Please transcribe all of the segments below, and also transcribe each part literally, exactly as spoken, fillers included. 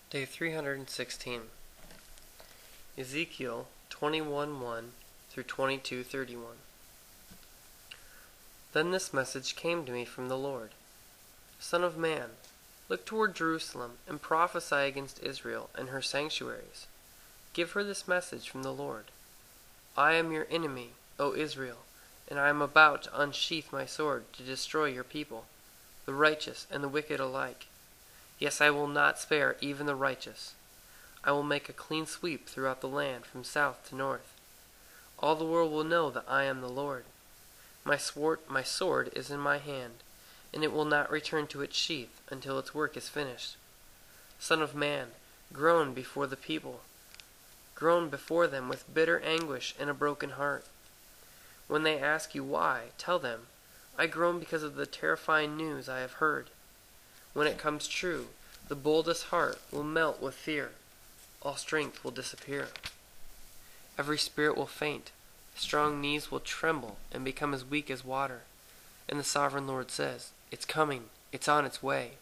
Day three hundred sixteen. Ezekiel twenty-one one through twenty-two thirty-one. Then this message came to me from the Lord. Son of man, look toward Jerusalem and prophesy against Israel and her sanctuaries. Give her this message from the Lord. I am your enemy, O Israel, and I am about to unsheath my sword to destroy your people, the righteous and the wicked alike. Yes, I will not spare even the righteous. I will make a clean sweep throughout the land from south to north. All the world will know that I am the Lord. My sword, my sword is in my hand, and it will not return to its sheath until its work is finished. Son of man, groan before the people. Groan before them with bitter anguish and a broken heart. When they ask you why, tell them, I groan because of the terrifying news I have heard. When it comes true, the boldest heart will melt with fear. All strength will disappear. Every spirit will faint. Strong knees will tremble and become as weak as water. And the sovereign Lord says, It's coming. It's on its way.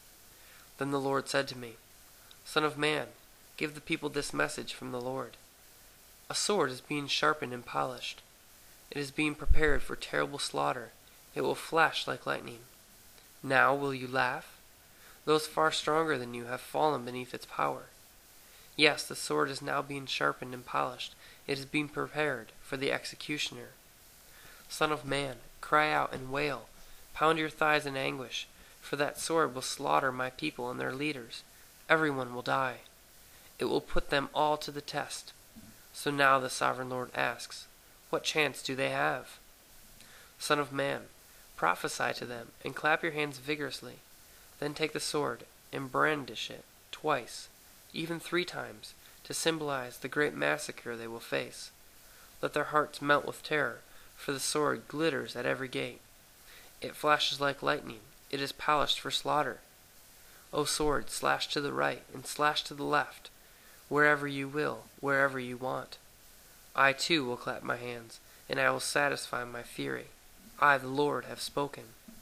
Then the Lord said to me, Son of man, give the people this message from the Lord. A sword is being sharpened and polished. It is being prepared for terrible slaughter. It will flash like lightning. Now will you laugh? Those far stronger than you have fallen beneath its power. Yes, the sword is now being sharpened and polished. It is being prepared for the executioner. Son of man, cry out and wail. Pound your thighs in anguish, for that sword will slaughter my people and their leaders. Everyone will die. It will put them all to the test. So now the sovereign Lord asks, what chance do they have? Son of man, prophesy to them and clap your hands vigorously. Then take the sword and brandish it twice, even three times, to symbolize the great massacre they will face. Let their hearts melt with terror, for the sword glitters at every gate. It flashes like lightning. It is polished for slaughter. O sword, slash to the right and slash to the left, wherever you will, wherever you want. I too will clap my hands, and I will satisfy my fury. I, the Lord, have spoken.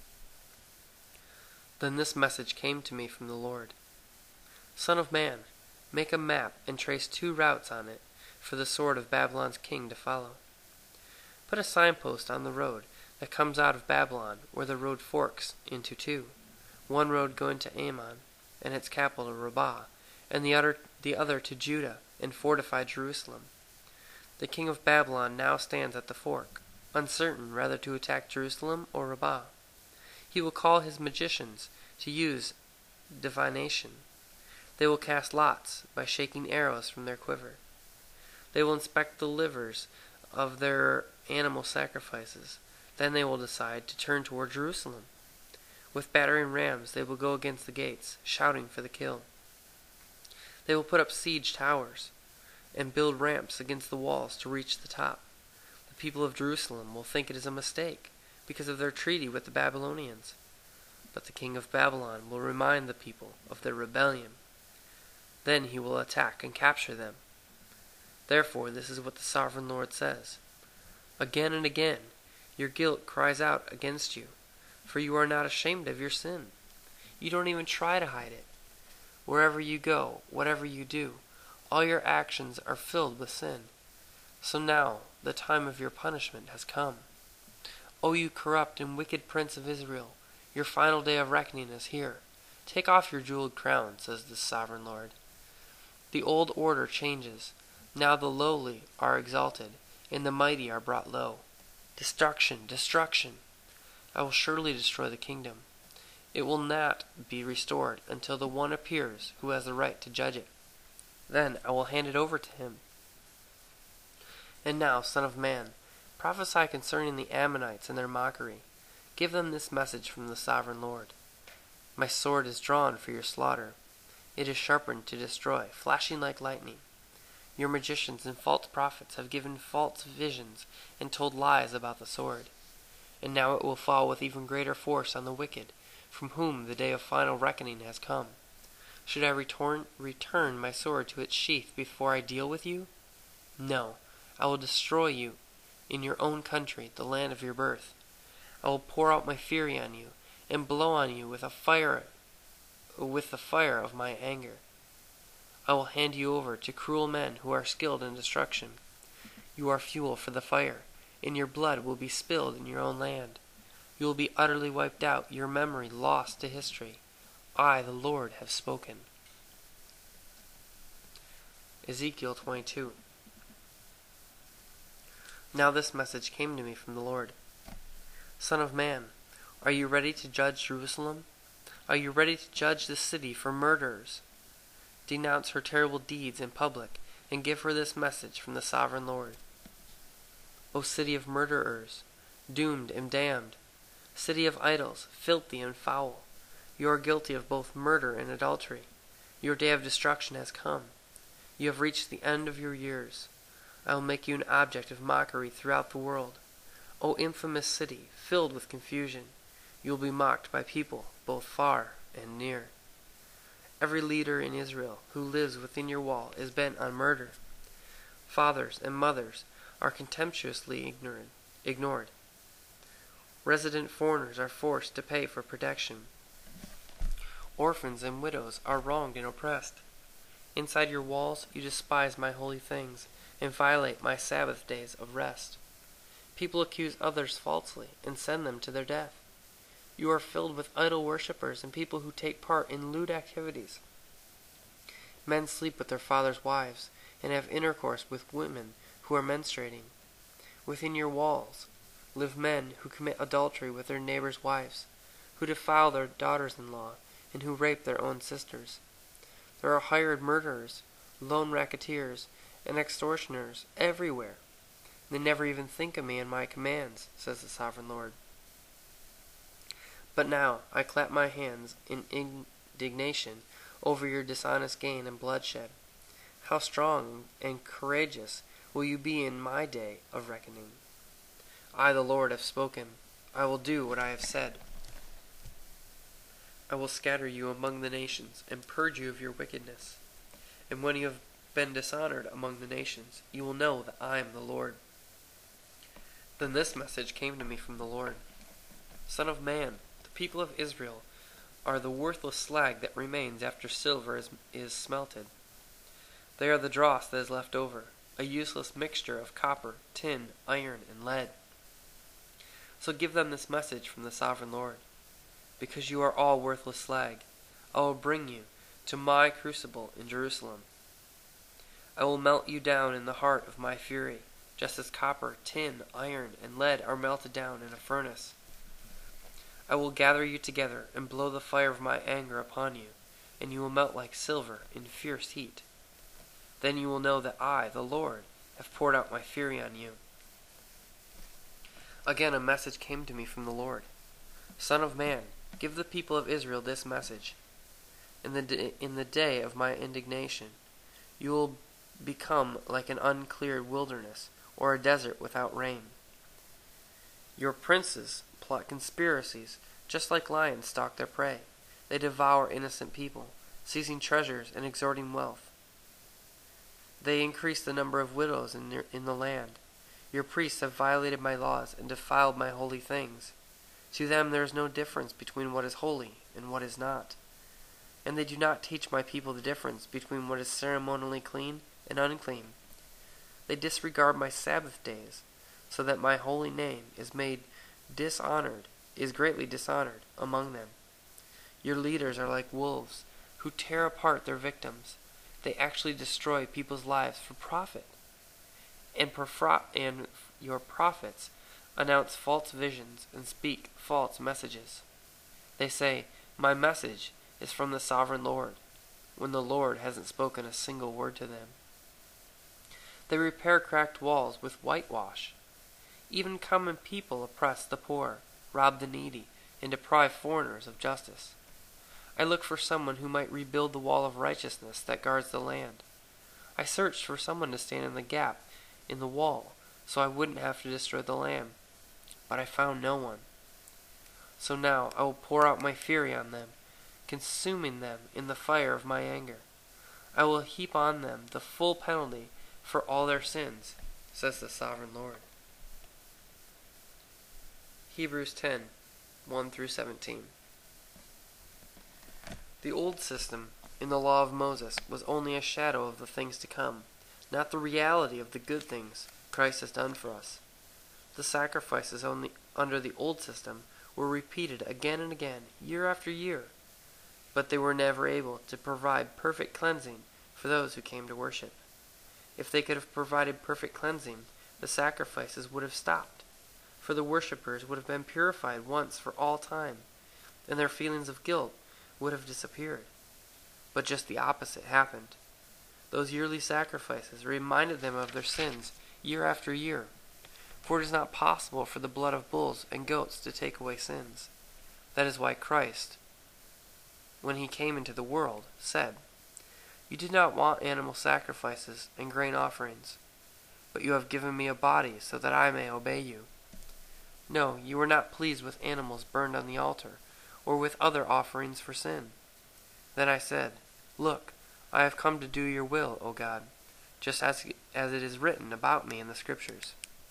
Then this message came to me from the Lord. Son of man, make a map and trace two routes on it for the sword of Babylon's king to follow. Put a signpost on the road that comes out of Babylon where the road forks into two, one road going to Ammon and its capital Rabbah, and the other, the other to Judah and fortified Jerusalem. The king of Babylon now stands at the fork, uncertain whether to attack Jerusalem or Rabbah. He will call his magicians to use divination. They will cast lots by shaking arrows from their quiver. They will inspect the livers of their animal sacrifices. Then they will decide to turn toward Jerusalem. With battering rams they will go against the gates, shouting for the kill. They will put up siege towers and build ramps against the walls to reach the top. The people of Jerusalem will think it is a mistake because of their treaty with the Babylonians. But the king of Babylon will remind the people of their rebellion. Then he will attack and capture them. Therefore, this is what the sovereign Lord says. Again and again, your guilt cries out against you, for you are not ashamed of your sin. You don't even try to hide it. Wherever you go, whatever you do, all your actions are filled with sin. So now, the time of your punishment has come. O you corrupt and wicked prince of Israel, your final day of reckoning is here. Take off your jeweled crown, says the sovereign Lord. The old order changes. Now the lowly are exalted, and the mighty are brought low. Destruction, destruction! I will surely destroy the kingdom. It will not be restored until the one appears who has the right to judge it. Then I will hand it over to him. And now, son of man, prophesy concerning the Ammonites and their mockery. Give them this message from the sovereign Lord. My sword is drawn for your slaughter. It is sharpened to destroy, flashing like lightning. Your magicians and false prophets have given false visions and told lies about the sword. And now it will fall with even greater force on the wicked, from whom the day of final reckoning has come. Should I return, return my sword to its sheath before I deal with you? No, I will destroy you in your own country, the land of your birth. I will pour out my fury on you and blow on you with a fire with the fire of my anger. I will hand you over to cruel men who are skilled in destruction. You are fuel for the fire, and your blood will be spilled in your own land. You will be utterly wiped out, your memory lost to history. I, the Lord, have spoken. Ezekiel twenty-two. Now this message came to me from the Lord. Son of man, are you ready to judge Jerusalem? Are you ready to judge the city for murderers? Denounce her terrible deeds in public, and give her this message from the sovereign Lord. O city of murderers, doomed and damned, city of idols, filthy and foul, you are guilty of both murder and adultery. Your day of destruction has come. You have reached the end of your years. I will make you an object of mockery throughout the world. O infamous city, filled with confusion, you will be mocked by people both far and near. Every leader in Israel who lives within your wall is bent on murder. Fathers and mothers are contemptuously ignorant, ignored. Resident foreigners are forced to pay for protection. Orphans and widows are wronged and oppressed. Inside your walls you despise my holy things and violate my Sabbath days of rest. People accuse others falsely and send them to their death. You are filled with idol worshippers and people who take part in lewd activities. Men sleep with their fathers' wives and have intercourse with women who are menstruating. Within your walls live men who commit adultery with their neighbors' wives, who defile their daughters-in-law, and who rape their own sisters. There are hired murderers, lone racketeers, and extortioners everywhere. They never even think of me and my commands, says the sovereign Lord. But now I clap my hands in indignation over your dishonest gain and bloodshed. How strong and courageous will you be in my day of reckoning? I, the Lord, have spoken. I will do what I have said. I will scatter you among the nations and purge you of your wickedness. And when you have been dishonored among the nations, you will know that I am the Lord. Then this message came to me from the Lord. Son of man, the people of Israel are the worthless slag that remains after silver is, is smelted. They are the dross that is left over, a useless mixture of copper, tin, iron, and lead. So give them this message from the sovereign Lord. Because you are all worthless slag, I will bring you to my crucible in Jerusalem. I will melt you down in the heart of my fury, just as copper, tin, iron, and lead are melted down in a furnace. I will gather you together and blow the fire of my anger upon you, and you will melt like silver in fierce heat. Then you will know that I, the Lord, have poured out my fury on you. Again a message came to me from the Lord. Son of man, give the people of Israel this message. In the day, in the day of my indignation, you will become like an uncleared wilderness or a desert without rain. Your princes plot conspiracies, just like lions stalk their prey. They devour innocent people, seizing treasures and extorting wealth. They increase the number of widows in, your, in the land. Your priests have violated my laws and defiled my holy things. To them there is no difference between what is holy and what is not. And they do not teach my people the difference between what is ceremonially clean and unclean. They disregard my Sabbath days, so that my holy name is made dishonored, is greatly dishonored among them. Your leaders are like wolves who tear apart their victims. They actually destroy people's lives for profit. And, profra- and your prophets announce false visions and speak false messages. They say, my message is from the sovereign Lord, when the Lord hasn't spoken a single word to them. They repair cracked walls with whitewash. Even common people oppress the poor, rob the needy, and deprive foreigners of justice. I look for someone who might rebuild the wall of righteousness that guards the land. I searched for someone to stand in the gap in the wall, so I wouldn't have to destroy the land. But I found no one. So now I will pour out my fury on them, consuming them in the fire of my anger. I will heap on them the full penalty for all their sins, says the sovereign Lord. Hebrews ten, one through seventeen. The old system in the law of Moses was only a shadow of the things to come, not the reality of the good things Christ has done for us. The sacrifices only under the old system were repeated again and again, year after year, but they were never able to provide perfect cleansing for those who came to worship. If they could have provided perfect cleansing, the sacrifices would have stopped, for the worshippers would have been purified once for all time, and their feelings of guilt would have disappeared. But just the opposite happened. Those yearly sacrifices reminded them of their sins year after year, for it is not possible for the blood of bulls and goats to take away sins. That is why Christ, when he came into the world, said, "You did not want animal sacrifices and grain offerings, but you have given me a body so that I may obey you. No, you were not pleased with animals burned on the altar, or with other offerings for sin. Then I said, Look, I have come to do your will, O God, just as, as it is written about me in the Scriptures."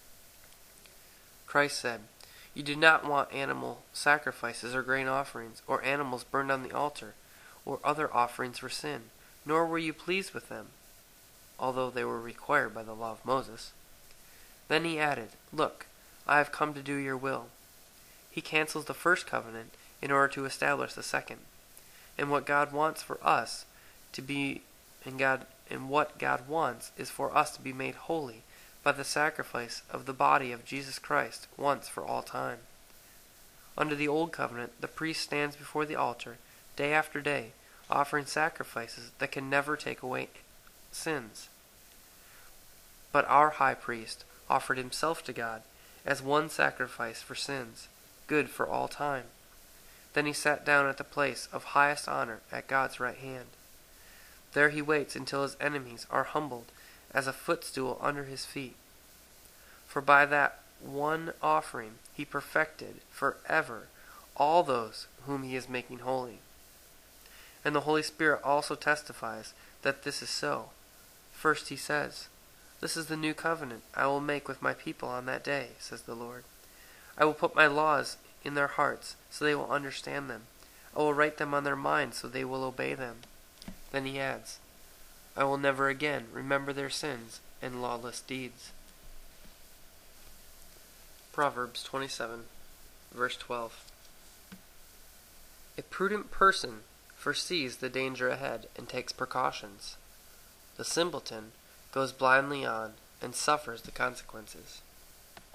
Christ said, "You did not want animal sacrifices or grain offerings, or animals burned on the altar, or other offerings for sin, nor were you pleased with them, although they were required by the law of Moses." Then he added, "Look, I have come to do your will." He cancels the first covenant in order to establish the second. And what God wants for us to be and God and what God wants is for us to be made holy by the sacrifice of the body of Jesus Christ once for all time. Under the old covenant, the priest stands before the altar day after day, offering sacrifices that can never take away sins. But our high priest offered himself to God as one sacrifice for sins, good for all time. Then he sat down at the place of highest honor at God's right hand. There he waits until his enemies are humbled as a footstool under his feet. For by that one offering he perfected forever all those whom he is making holy. And the Holy Spirit also testifies that this is so. First he says, "This is the new covenant I will make with my people on that day, says the Lord. I will put my laws in their hearts so they will understand them. I will write them on their minds so they will obey them." Then he adds, "I will never again remember their sins and lawless deeds." Proverbs twenty-seven, verse twelve. A prudent person foresees the danger ahead and takes precautions. The simpleton goes blindly on and suffers the consequences.